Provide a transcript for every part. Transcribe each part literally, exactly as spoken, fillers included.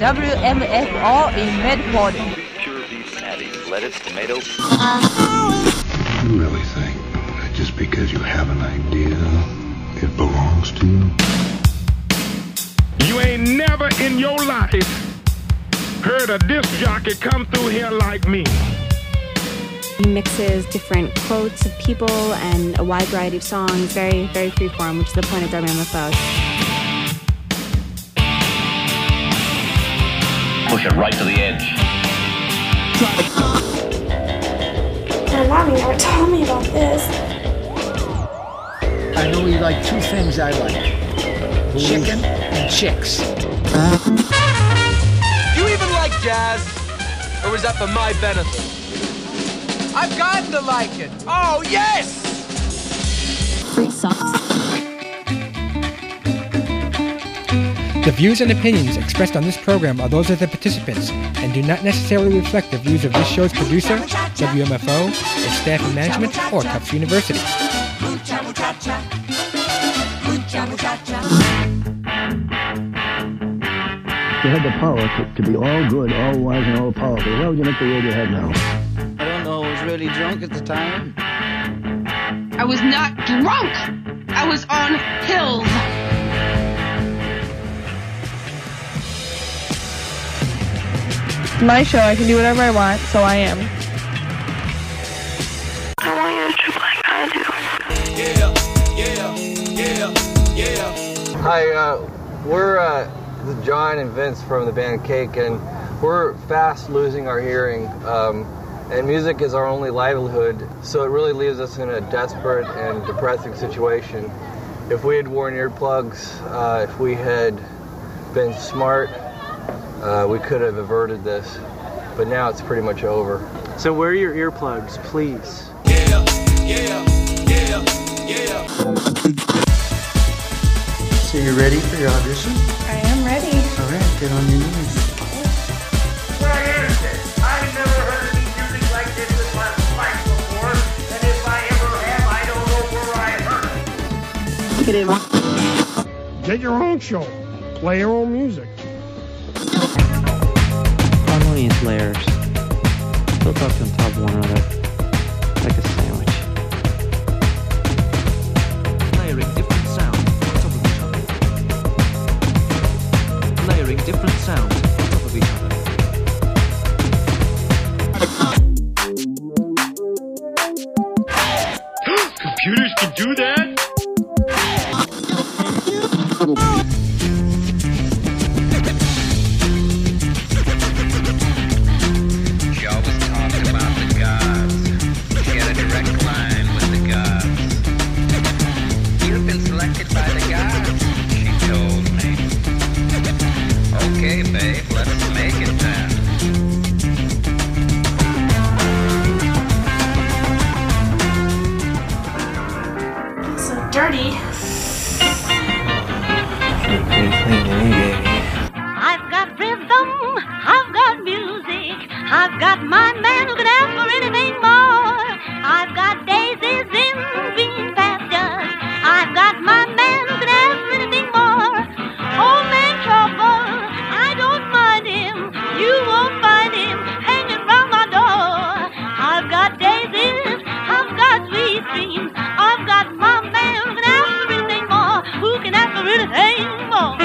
W M F O in Medford. Pure beef patties, lettuce, tomato. You really think that just because you have an idea, it belongs to you? You ain't never in your life heard a disc jockey come through here like me. He mixes different quotes of people and a wide variety of songs, very, very freeform, which is the point of W M F O. Push it right to the edge. My mommy never told me about this. I know you like two things I like. Chicken and chicks. Do you even like jazz? Or was that for my benefit? I've gotten to like it. Oh, yes! Free socks. The views and opinions expressed on this program are those of the participants and do not necessarily reflect the views of this show's producer, W M F O, its staff and management, or Tufts University. You had the power to, to be all good, all wise, and all powerful. Why would you make the world you have now? I don't know. I was really drunk at the time. I was not drunk. I was on pills. My show, I can do whatever I want, so I am. I want you to trip like I do. Yeah, yeah, yeah, yeah. Hi, uh, we're uh, John and Vince from the band Cake, and we're fast losing our hearing. Um, and music is our only livelihood, so it really leaves us in a desperate and depressing situation. If we had worn earplugs, uh, if we had been smart, Uh, we could have averted this, but now it's pretty much over. So wear your earplugs, please. Yeah, yeah, yeah, yeah. So you ready for your audition? I am ready. All right, get on your knees. Where is this? I've never heard any music like this in my life before, and if I ever have, I don't know where I heard it. Get in. Get your own show. Play your own music. Harmonious layers. Built up on top of one another. Like a sandwich. Layering different sounds on top of each other. Layering different sounds on top of each other. Computers can do that? Dirty. I've got rhythm, I've got music, I've got my man who can ask for anything more. I've got daisies in green pastures, I've got my man who can ask for anything more. Old man trouble, I don't mind him, you won't find him hanging round my door. I've got daisies, I've got sweet dreams, I've got my man who can ask for anything more, who can ask for anything more.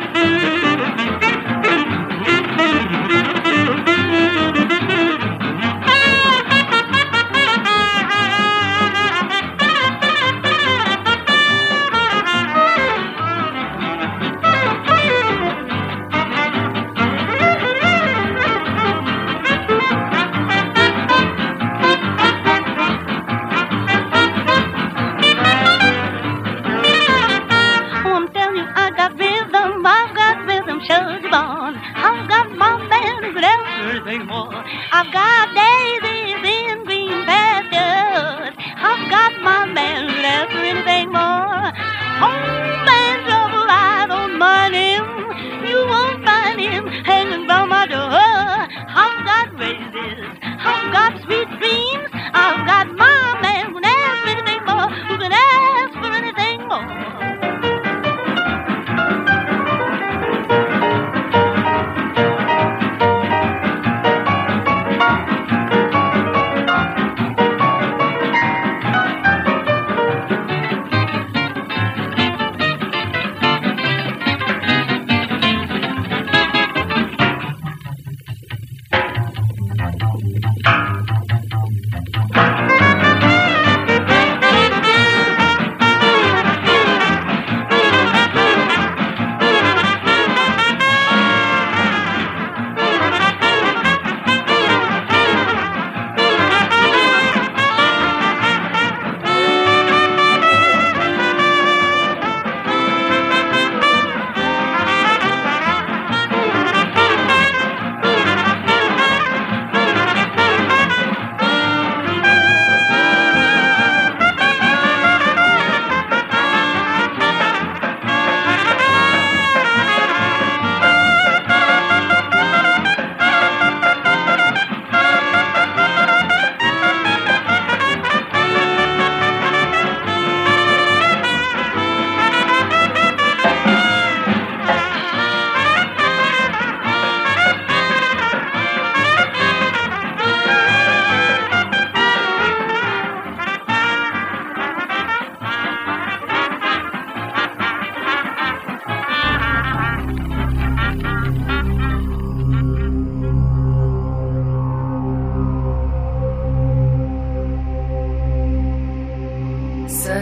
I've got daisies in green pastures. I've got my man left for anything more. Oh, man, trouble, I don't mind him. You won't find him hanging by my door. I've got raises. I've got sweet dreams. I've got my man who can ask for anything more. Who can ask for anything more.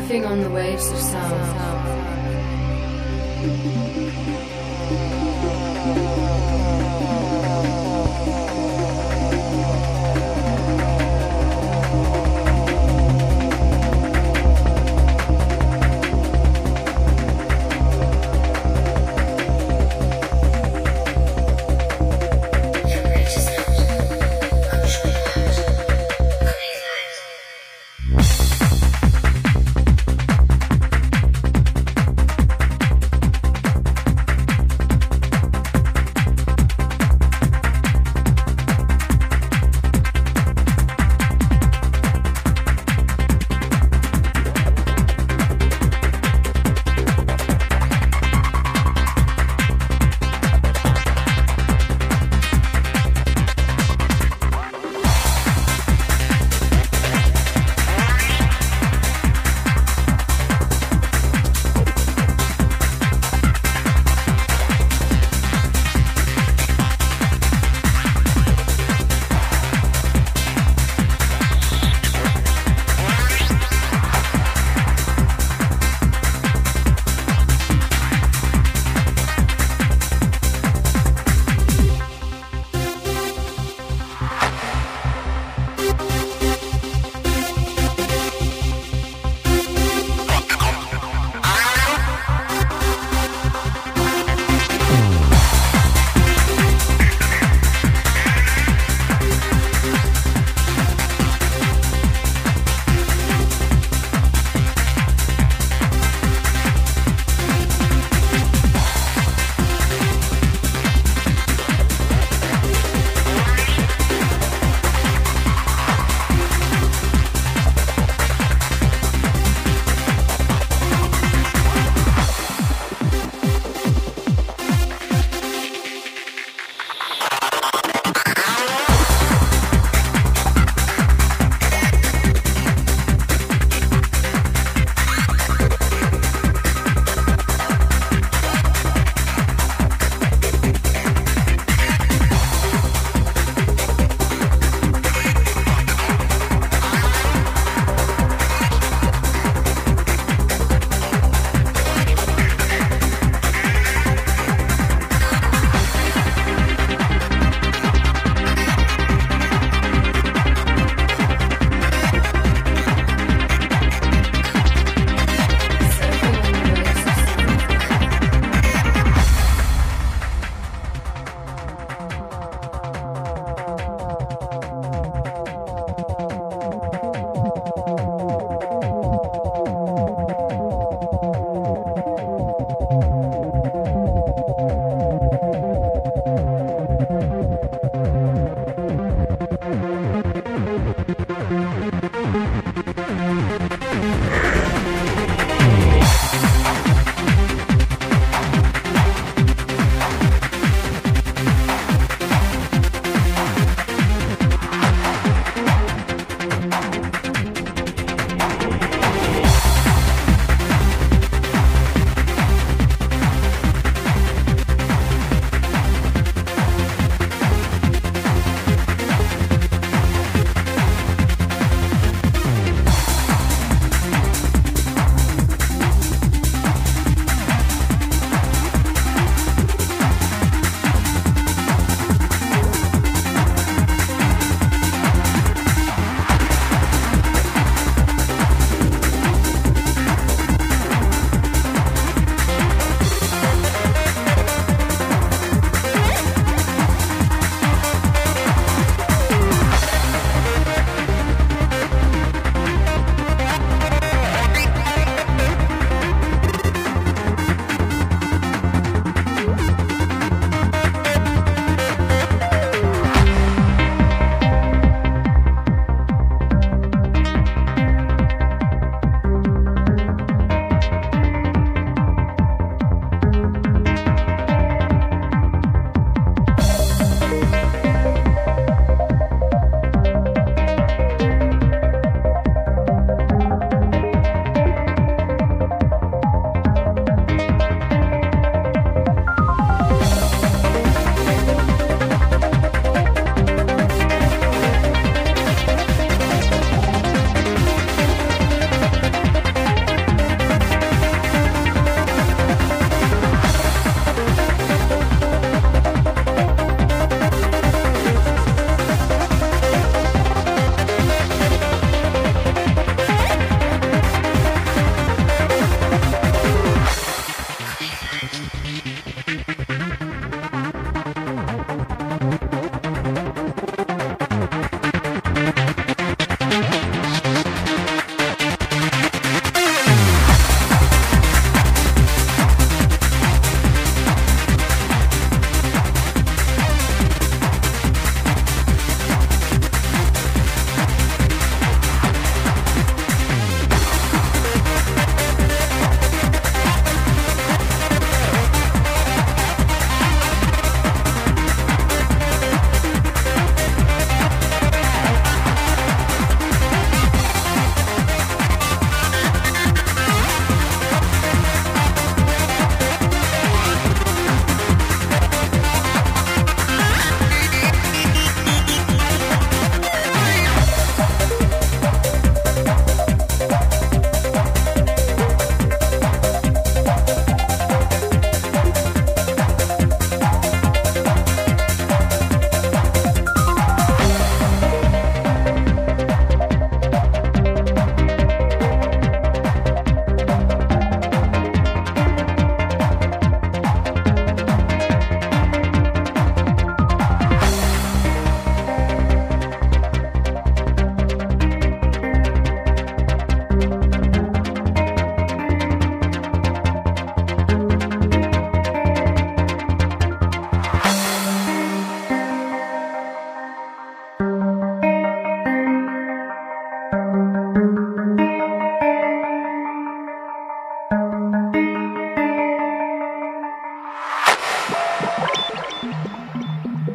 riffing on the waves of sound.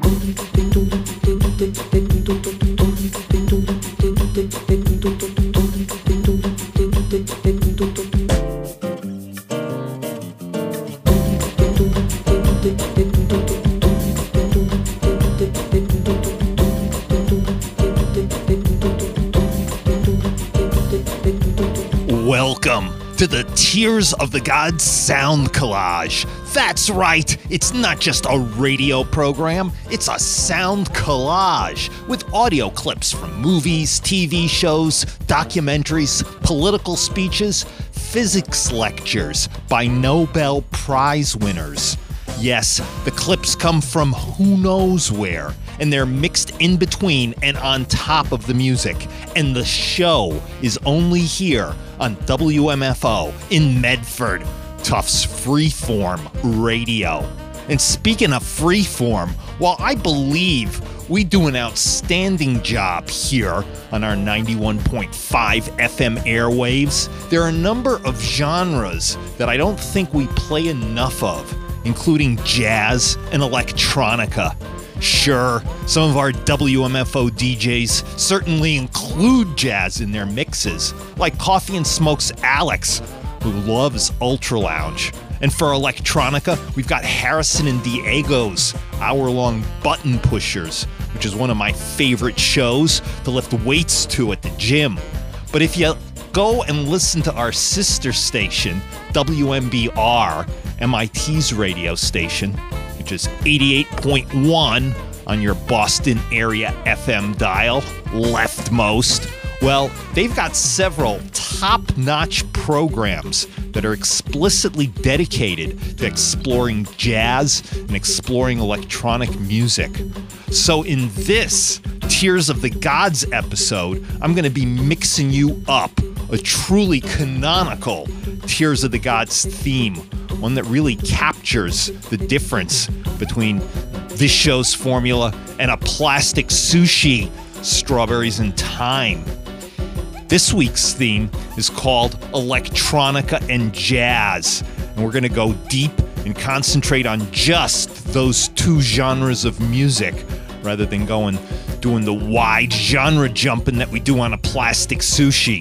Welcome to the Tears of the Gods sound collage. That's right, it's not just a radio program, it's a sound collage with audio clips from movies, T V shows, documentaries, political speeches, physics lectures by Nobel Prize winners. Yes, the clips come from who knows where, and they're mixed in between and on top of the music. And the show is only here on W M F O in Medford, Tufts Freeform Radio. And speaking of freeform, while I believe we do an outstanding job here on our ninety-one point five F M airwaves, there are a number of genres that I don't think we play enough of, including jazz and electronica. Sure, some of our W M F O D Js certainly include jazz in their mixes, like Coffee and Smoke's Alex, who loves Ultra Lounge. And for electronica, we've got Harrison and Diego's hour-long Button Pushers, which is one of my favorite shows to lift weights to at the gym. But if you go and listen to our sister station, W M B R, M I T's radio station, which is eighty-eight point one on your Boston area F M dial, leftmost. Well, they've got several top-notch programs that are explicitly dedicated to exploring jazz and exploring electronic music. So in this Tears of the Gods episode, I'm going to be mixing you up a truly canonical Tears of the Gods theme, one that really captures the difference between this show's formula and a plastic sushi, Strawberries and Thyme. This week's theme is called Electronica and Jazz, and we're going to go deep and concentrate on just those two genres of music rather than going doing the wide genre jumping that we do on a plastic sushi.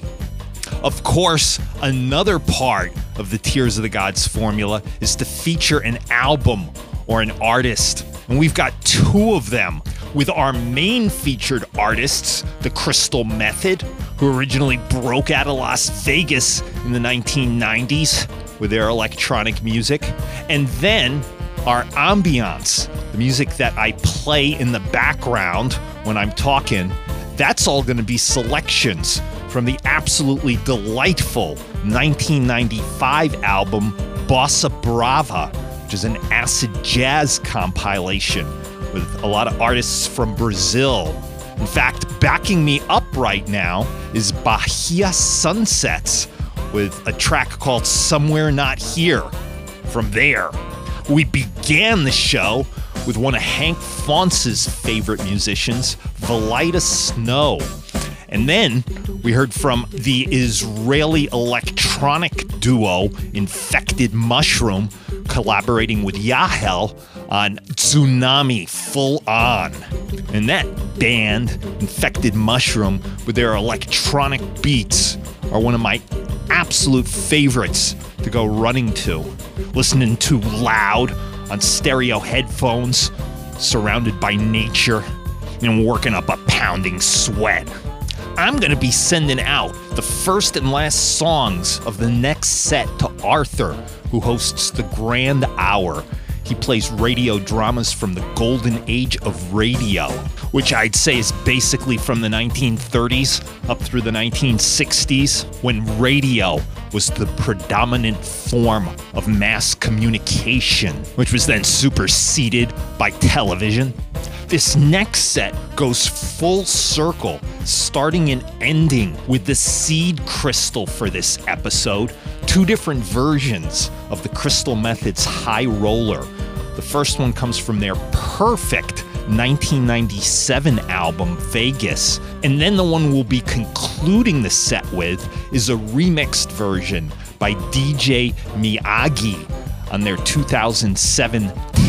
Of course, another part of the Tears of the Gods formula is to feature an album or an artist. And we've got two of them, with our main featured artists, the Crystal Method, who originally broke out of Las Vegas in the nineteen nineties with their electronic music, and then our ambiance, the music that I play in the background when I'm talking. That's all going to be selections from the absolutely delightful nineteen ninety-five album Bossa Brava, which is an acid jazz compilation with a lot of artists from Brazil. In fact, backing me up right now is Bahia Sunsets with a track called Somewhere Not Here. From there, we began the show with one of Hank Fonce's favorite musicians, Valida Snow. And then we heard from the Israeli electronic duo Infected Mushroom, collaborating with Yahel on Tsunami Full On. And that band, Infected Mushroom, with their electronic beats, are one of my absolute favorites to go running to, listening to loud on stereo headphones, surrounded by nature, and working up a pounding sweat. I'm going to be sending out the first and last songs of the next set to Arthur, who hosts the Grand Hour. He plays radio dramas from the golden age of radio, which I'd say is basically from the nineteen thirties up through the nineteen sixties, when radio was the predominant form of mass communication, which was then superseded by television. This next set goes full circle, starting and ending with the seed crystal for this episode, two different versions of the Crystal Method's High Roller. The first one comes from their perfect nineteen ninety-seven album, Vegas, and then the one we'll be concluding the set with is a remixed version by D J Miyagi on their two thousand seven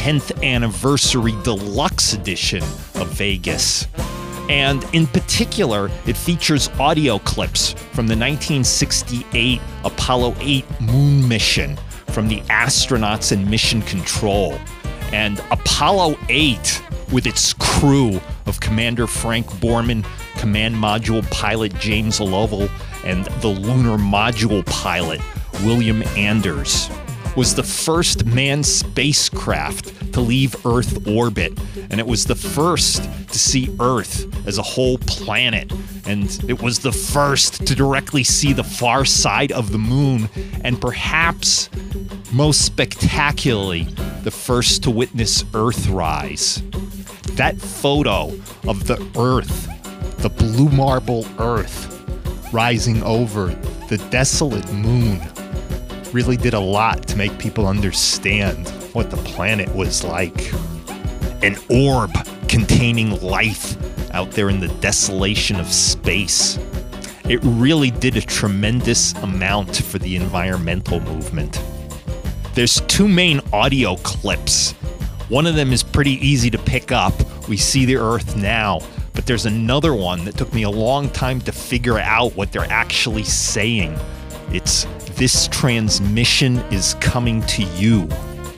tenth anniversary deluxe edition of Vegas. And in particular, it features audio clips from the nineteen sixty-eight Apollo eight moon mission from the astronauts in Mission Control. And Apollo eight, with its crew of Commander Frank Borman, Command Module Pilot James Lovell, and the Lunar Module Pilot William Anders, was the first manned spacecraft to leave Earth orbit, and it was the first to see Earth as a whole planet, and it was the first to directly see the far side of the moon, and perhaps most spectacularly, the first to witness Earthrise. That photo of the Earth, the blue marble Earth, rising over the desolate moon, really did a lot to make people understand what the planet was like. An orb containing life out there in the desolation of space. It really did a tremendous amount for the environmental movement. There's two main audio clips. One of them is pretty easy to pick up. We see the Earth now. But there's another one that took me a long time to figure out what they're actually saying. It's, "This transmission is coming to you."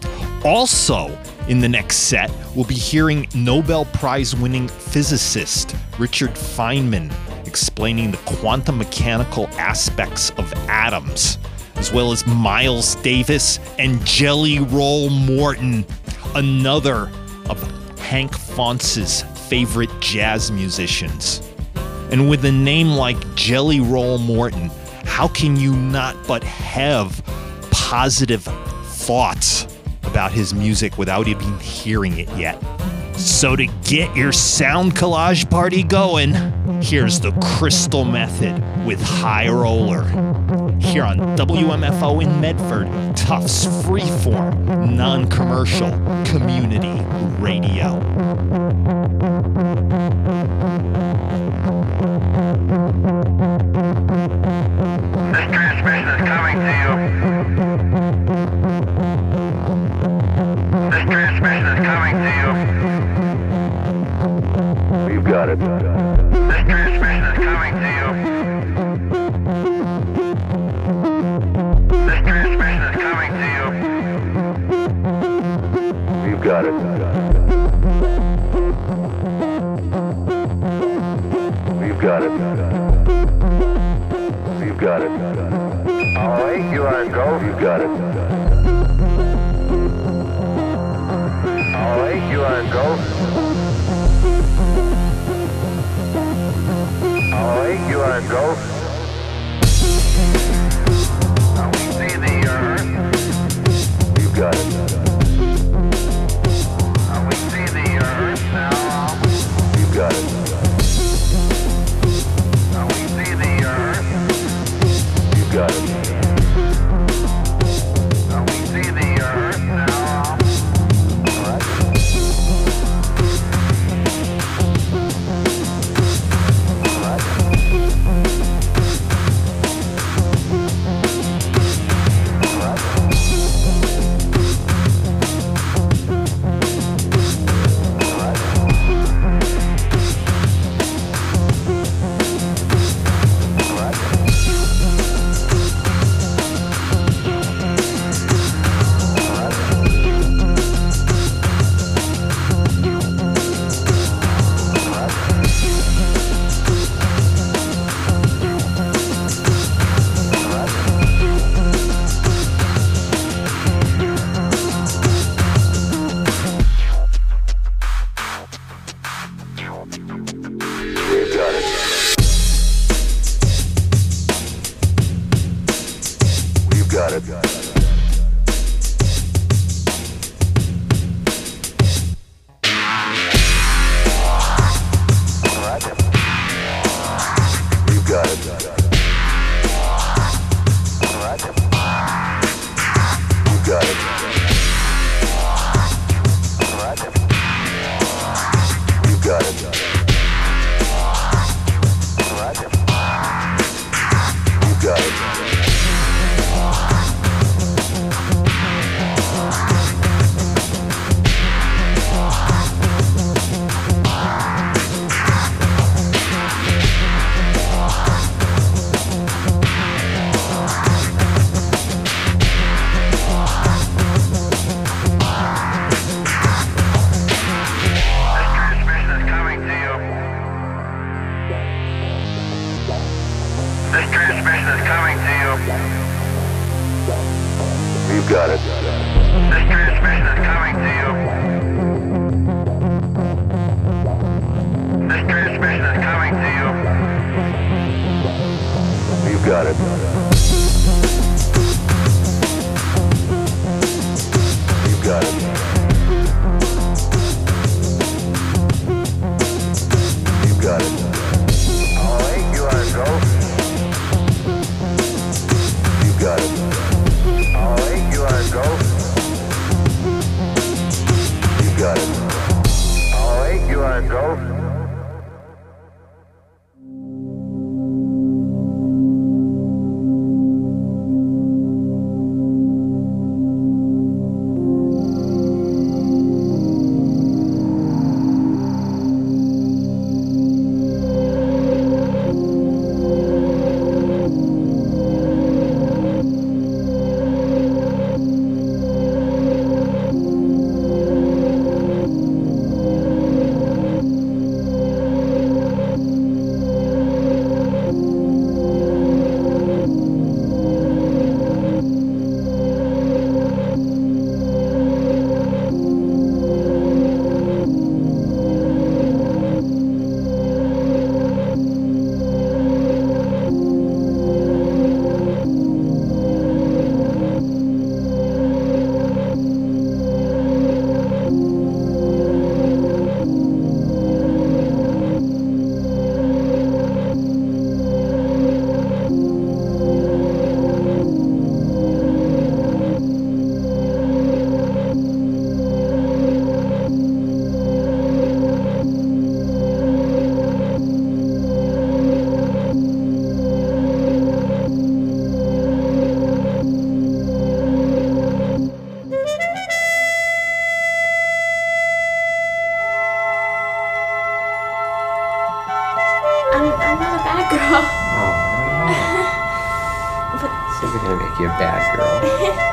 Also, in the next set, we'll be hearing Nobel Prize-winning physicist Richard Feynman explaining the quantum mechanical aspects of atoms, as well as Miles Davis and Jelly Roll Morton, another of Hank Fonce's favorite jazz musicians. And with a name like Jelly Roll Morton, how can you not but have positive thoughts about his music without even hearing it yet? So to get your sound collage party going, here's the Crystal Method with High Roller. Here on W M F O in Medford, Tufts freeform, non-commercial community radio. This transmission is coming to you. This transmission is coming to you. You got it. This transmission is coming to you. This transmission is coming to you. You got it. You got it. You got it. All right, you are go. You got it. All right, you are go. All right, you are go. Now we see the Earth. You got it. Now we see the Earth now. You got it. Now we see the Earth. You got it. Now we see the Earth now. All right. All right. You got it. This transmission is coming to you. This transmission is coming to you. You got it. You got it. You got it. All right, you are go. You got it. All right, you are go. You got it. All right, you are go. I'm, I'm not a bad girl. Oh, no. So they're gonna make you a bad girl.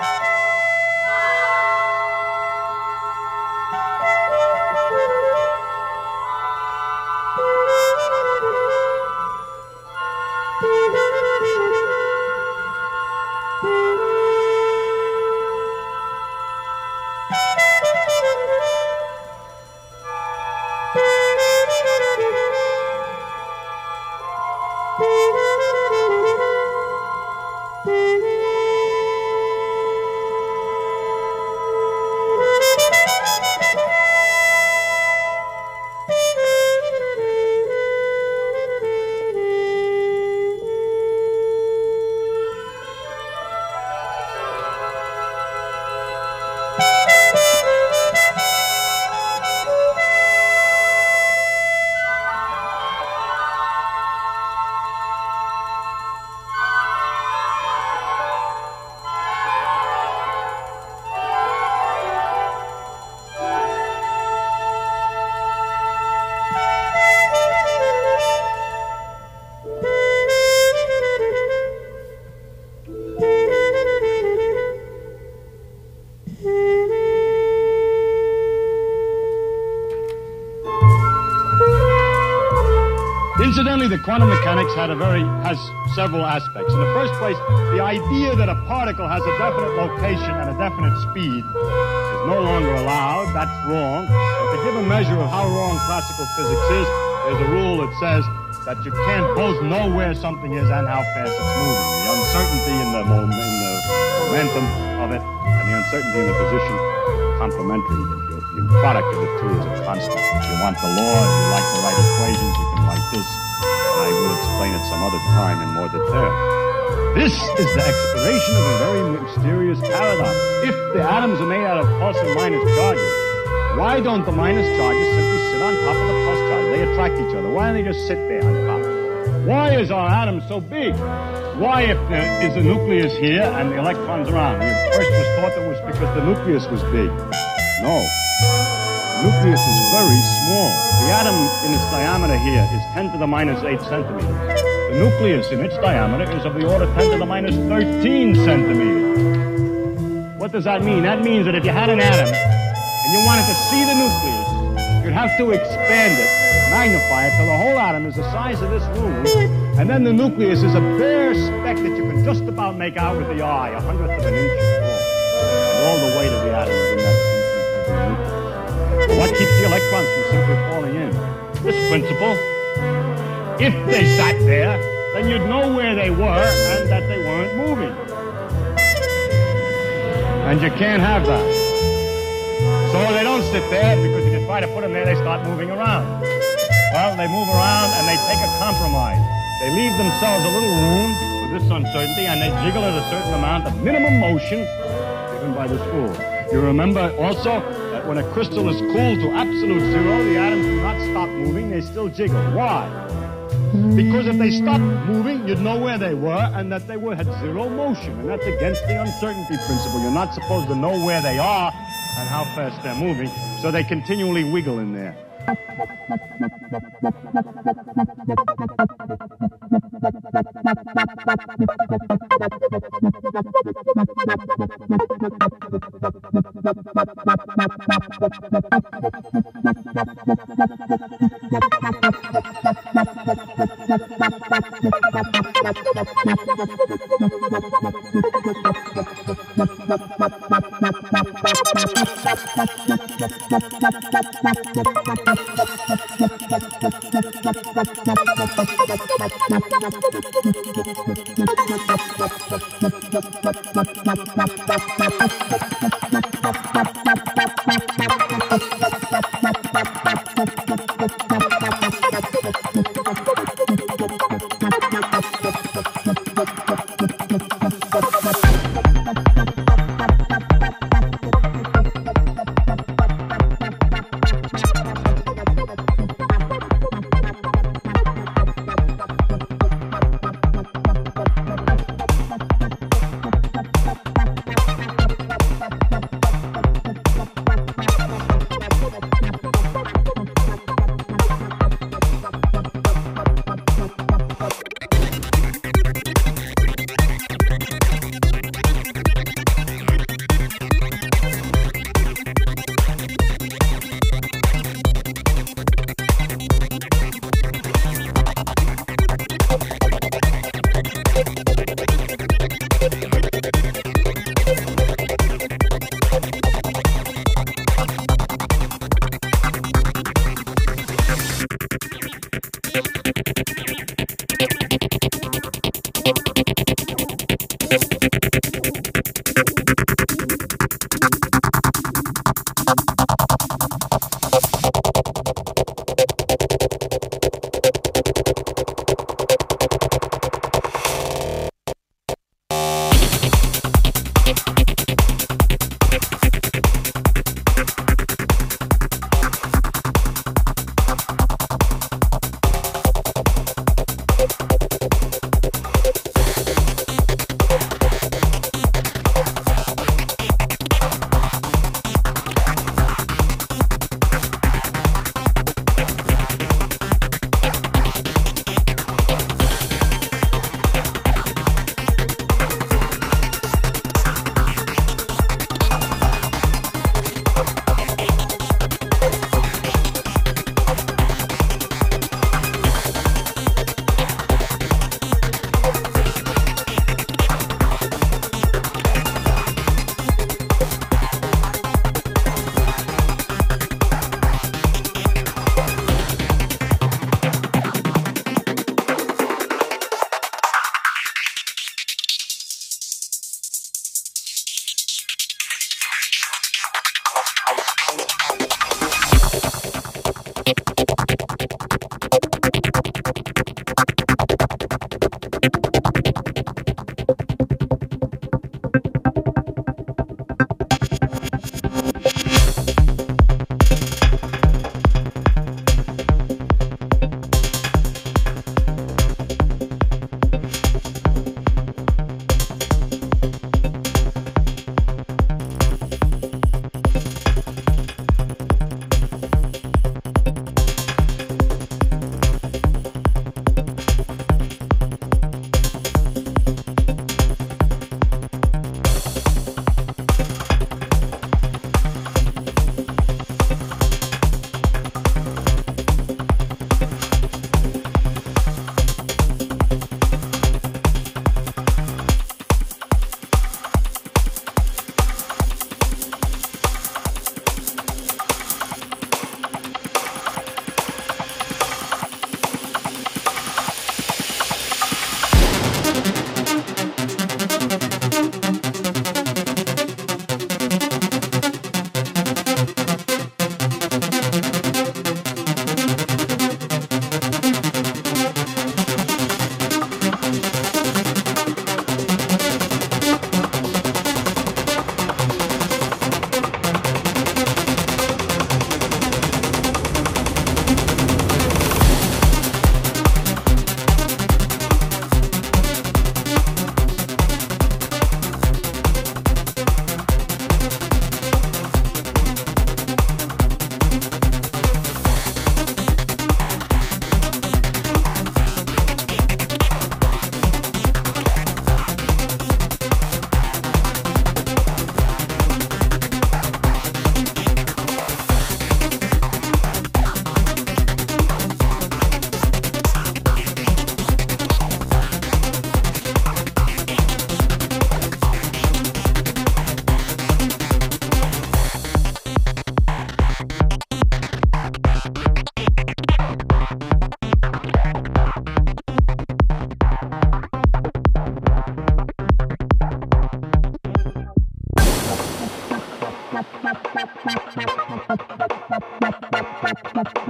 Incidentally, the quantum mechanics had a very has several aspects. In the first place, the idea that a particle has a definite location and a definite speed is no longer allowed. That's wrong. And to give a measure of how wrong classical physics is, there's a rule that says that you can't both know where something is and how fast it's moving. The uncertainty in the, mo- in the momentum of it and the uncertainty in the position complementary. The, the product of the two is a constant. If you want the law, if you like to write equations, you can write this. I will explain it some other time in more detail. This is the explanation of a very mysterious paradox. If the atoms are made out of plus and minus charges, why don't the minus charges simply sit on top of the plus charges? They attract each other. Why don't they just sit there on top? Why is our atom so big? Why, if there is a nucleus here and the electrons around? It first was thought that was because the nucleus was big. No. The nucleus is very small. The atom in its diameter here is ten to the minus eight centimeters. The nucleus in its diameter is of the order ten to the minus thirteen centimeters. What does that mean? That means that if you had an atom and you wanted to see the nucleus, you'd have to expand it, magnify it till the whole atom is the size of this room, and then the nucleus is a bare speck that you can just about make out with the eye, a hundredth of an inch tall. and all the weight of the atoms in that nucleus. What keeps the electrons from simply falling in? This principle. If they sat there, then you'd know where they were and that they weren't moving. And you can't have that. So they don't sit there, because if you try to put them there, they start moving around. Well, they move around and they take a compromise. They leave themselves a little room for this uncertainty, and they jiggle at a certain amount of minimum motion given by this rule. You remember also that when a crystal is cooled to absolute zero, the atoms do not stop moving, they still jiggle. Why? Because if they stopped moving, you'd know where they were and that they were had zero motion, and that's against the uncertainty principle. You're not supposed to know where they are and how fast they're moving, so they continually wiggle in there.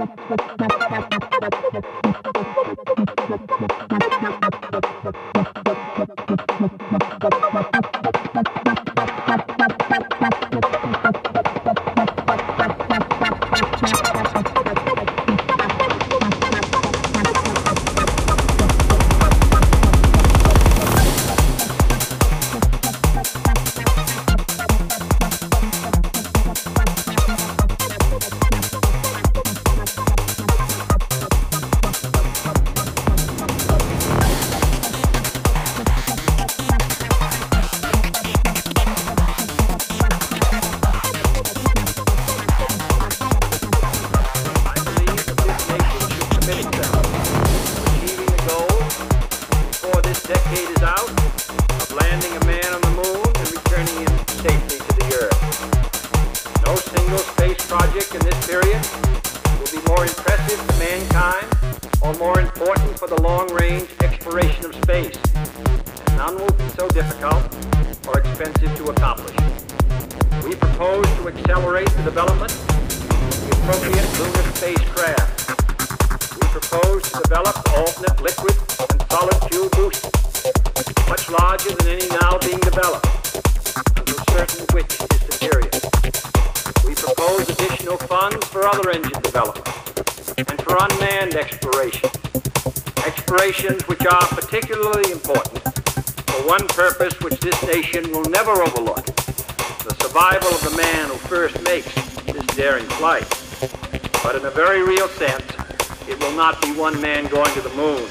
One man going to the moon.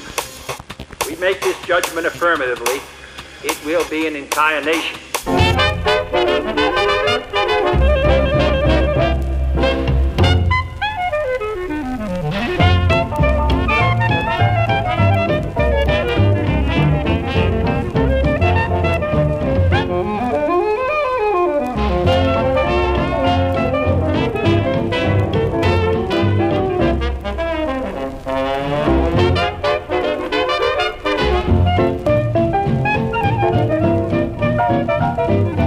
We make this judgment affirmatively, it will be an entire nation. Thank you.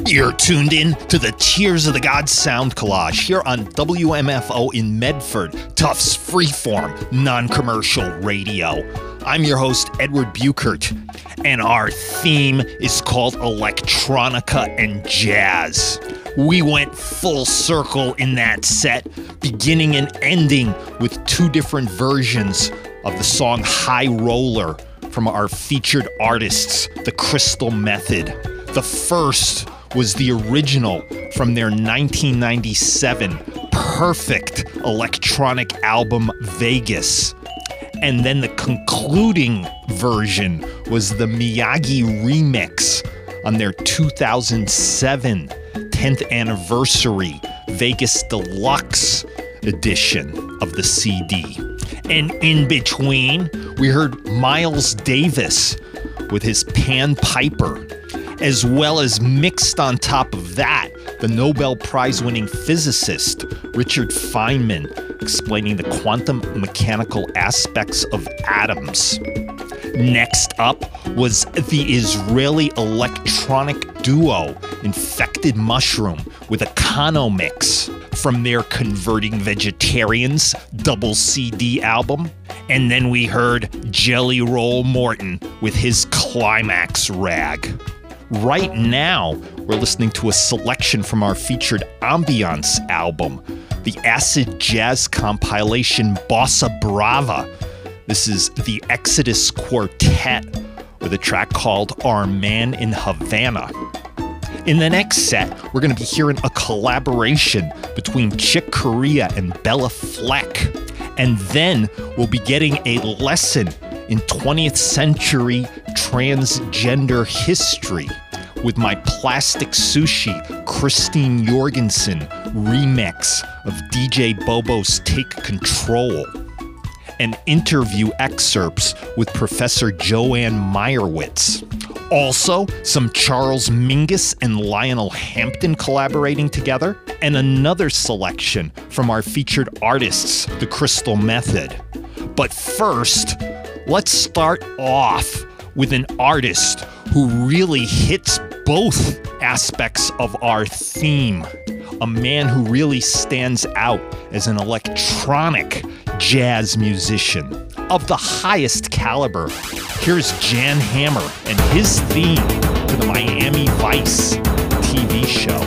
You're tuned in to the Tears of the Gods Sound Collage here on W M F O in Medford, Tufts freeform, non-commercial radio. I'm your host, Edward Buchert, and our theme is called Electronica and Jazz. We went full circle in that set, beginning and ending with two different versions of the song High Roller from our featured artists, The Crystal Method. The first was the original from their nineteen ninety-seven perfect electronic album, Vegas. And then the concluding version was the Miyagi remix on their two thousand seven tenth anniversary Vegas Deluxe edition of the C D. And in between, we heard Miles Davis with his Pan Piper, as well as mixed on top of that, the Nobel Prize-winning physicist Richard Feynman explaining the quantum mechanical aspects of atoms. Next up was the Israeli electronic duo Infected Mushroom with a Kano mix from their Converting Vegetarians double C D album. And then we heard Jelly Roll Morton with his Climax Rag. Right now, we're listening to a selection from our featured Ambiance album, the acid jazz compilation Bossa Brava. This is the Exodus Quartet with a track called Our Man in Havana. In the next set, we're going to be hearing a collaboration between Chick Corea and Bella Fleck. And then we'll be getting a lesson in twentieth century transgender history with my Plastic Sushi Christine Jorgensen remix of D J Bobo's Take Control, and interview excerpts with Professor Joanne Meyerowitz. Also, some Charles Mingus and Lionel Hampton collaborating together, and another selection from our featured artists, The Crystal Method. But first, let's start off with an artist who really hits both aspects of our theme. A man who really stands out as an electronic jazz musician of the highest caliber. Here's Jan Hammer and his theme to the Miami Vice T V show.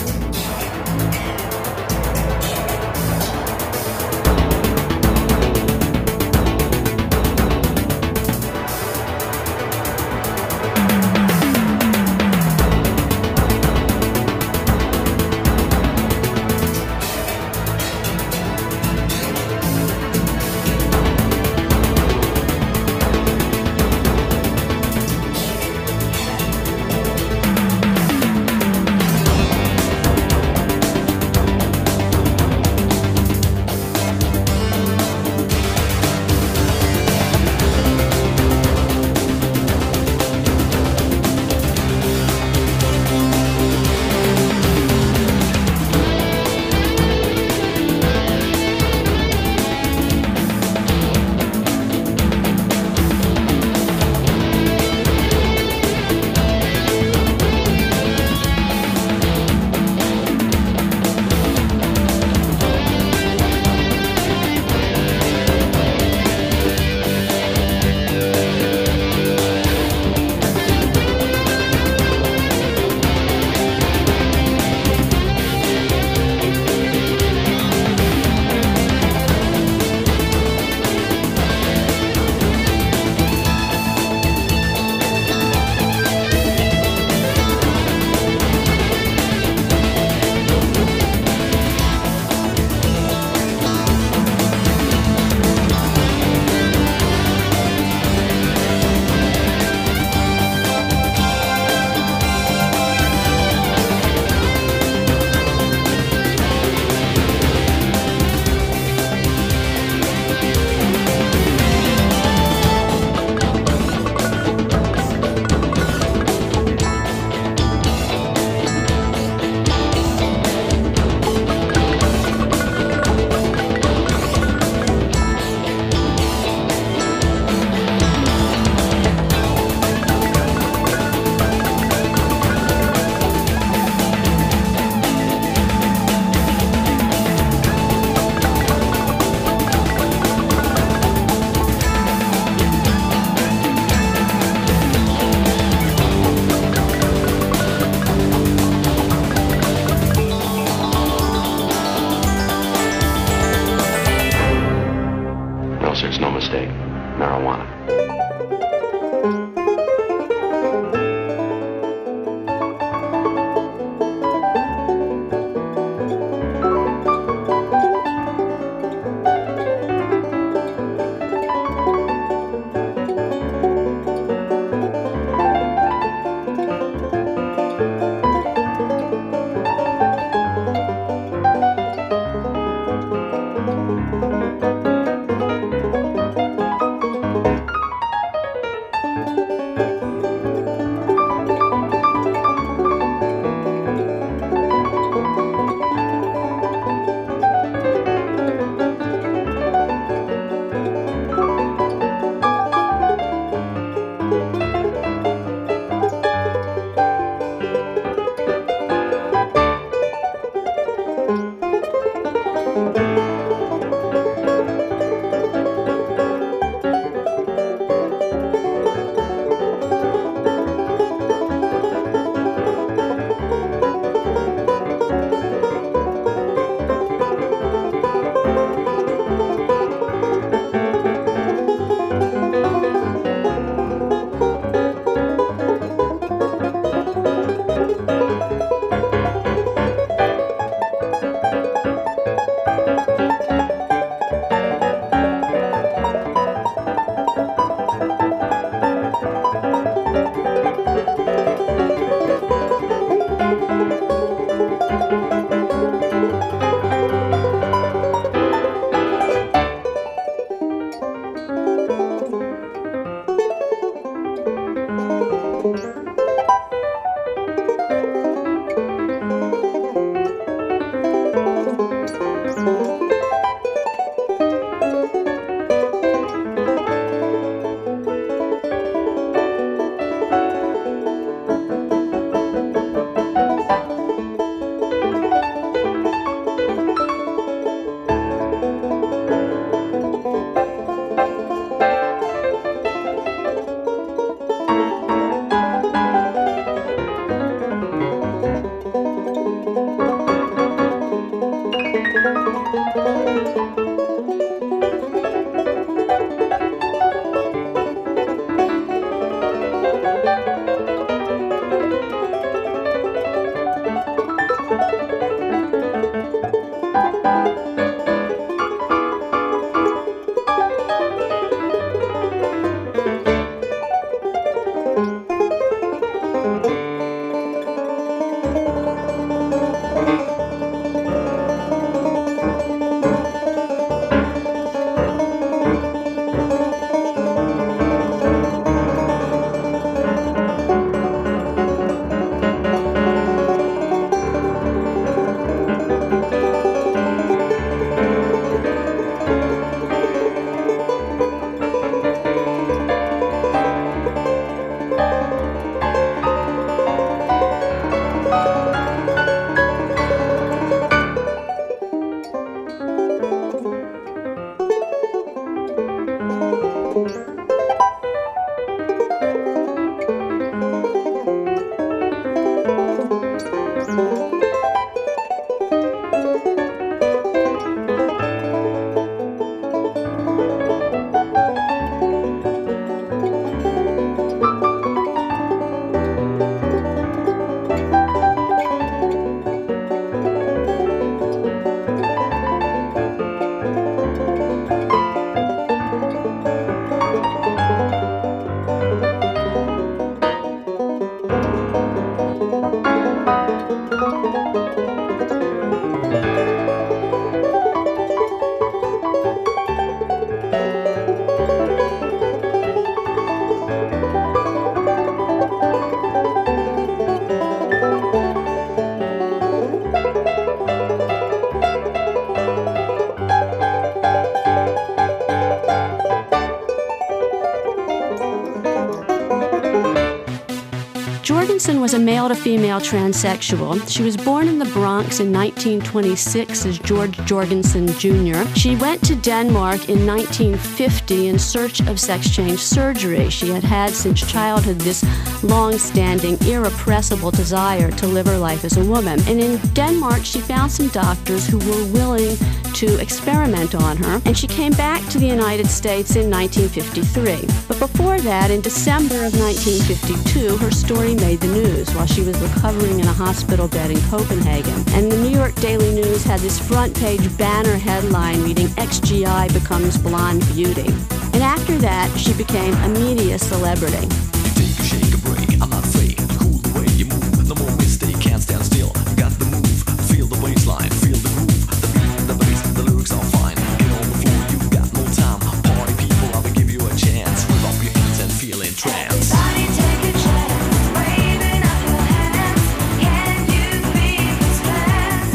Jorgensen was a male-to-female transsexual. She was born in the Bronx in nineteen twenty-six as George Jorgensen Junior She went to Denmark in nineteen fifty in search of sex change surgery. She had had since childhood this long-standing, irrepressible desire to live her life as a woman. And in Denmark, she found some doctors who were willing to experiment on her, and she came back to the United States in nineteen fifty-three. But before that, in December of nineteen fifty-two, her story made the news while she was recovering in a hospital bed in Copenhagen. And the New York Daily News had this front-page banner headline reading, X G I becomes blonde beauty. And after that, she became a media celebrity. Take a shake, a break, I'm not fake. Cool the way you move, no more mistake, can't stand still. You got the move, feel the baseline, feel the groove. The beat, the bass, the lyrics are fine. Get on the floor, you got no time. Party people, I will give you a chance. Whip up your hands and feel in trance. Everybody take a chance, waving up your hands. Can you feel this dance?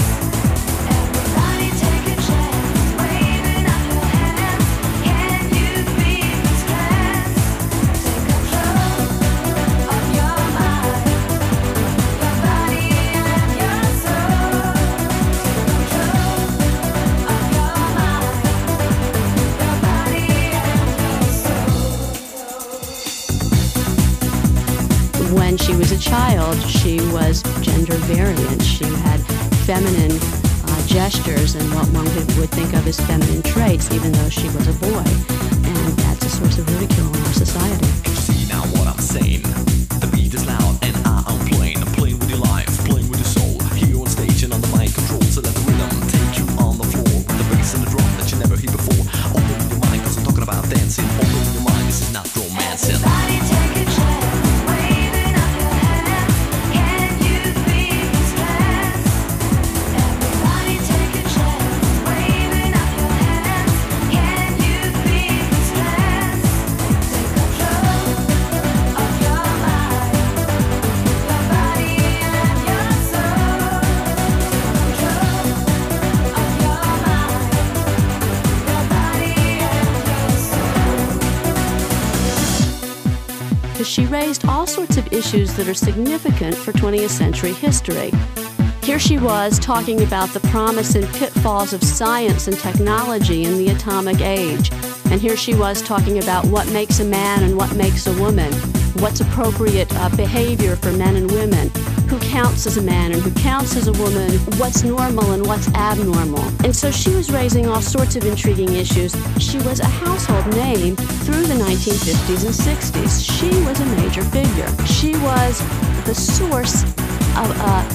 Everybody take a chance, waving up your hands. Can you feel this dance? Take control of your mind, your body and your soul. Take control of your mind, your body and your soul. When she was a child, she was gender variant. She had feminine uh, gestures and what one would, would think of as feminine traits, even though she was a boy. And that's a source of ridicule in our society. See now what I'm saying. The beat is loud and I am playing. I'm playing with your life. she raised all sorts of issues that are significant for twentieth century history. Here she was talking about the promise and pitfalls of science and technology in the atomic age. And here she was talking about what makes a man and what makes a woman, what's appropriate uh, behavior for men and women, who counts as a man and who counts as a woman, what's normal and what's abnormal. And so she was raising all sorts of intriguing issues. She was a household name through the nineteen fifties and sixties. She was a major figure. She was the source of a